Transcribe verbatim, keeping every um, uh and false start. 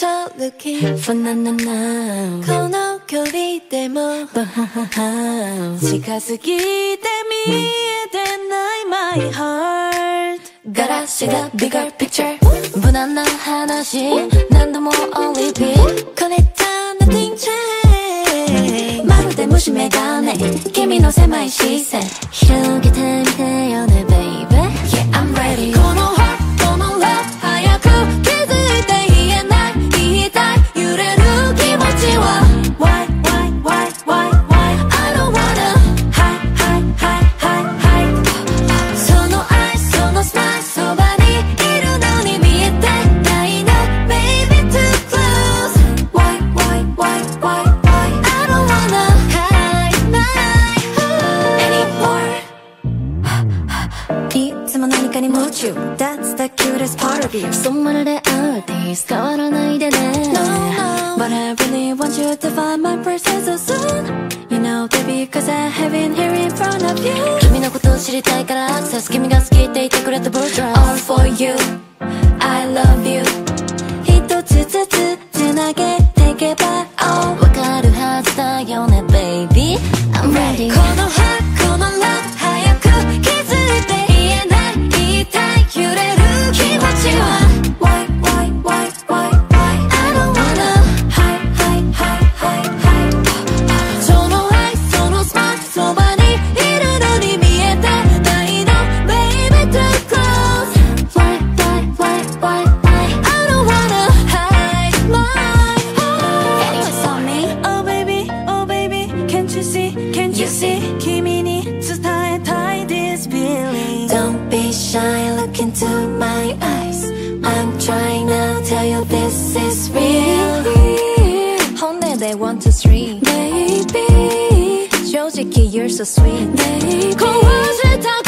So looking for na na na この距離でも近すぎて見えてない My heart Gotta see the bigger picture 無難な話何度も on repeat これじゃ nothing change まるで虫眼鏡君の狭い視線広げてみてよね baby Yeah I'm ready この heart この love 早く気づいて言えない言いたい揺れる気持ちは Why why why why why I don't wanna Hi hi hi hi hi その愛そのスマイルそばにいるのに見えてないの Baby too close Why why why why why I don't wanna hide my anymore いつも何かに夢中 That's the cutest part of you そうまるでアーティスト変わらないでね No no But I really want you to find my presence so soon You know baby cause I have been here in front of you 君のことを知りたいからアクセス君が好きって言ってくれた Bourgeois All for you I love you 一つずつつなげていけば Oh わかるはずだよね Baby I'm ready この heart この love 早く気づいて言えない言いたい揺れる気持ちは Why why why why why I don't wanna Hi hi hi hi hi その愛そのスマイルそばにいるのに見えてないの Baby too close Why why why why why I don't wanna hide my heart Anyway saw me Oh baby oh baby Can't you see can't you see 君に伝えたい this feeling Don't be shy look into my eyes I'm trying to tell you this is real 本音でone two three Baby 正直 you're so sweet Baby壊れた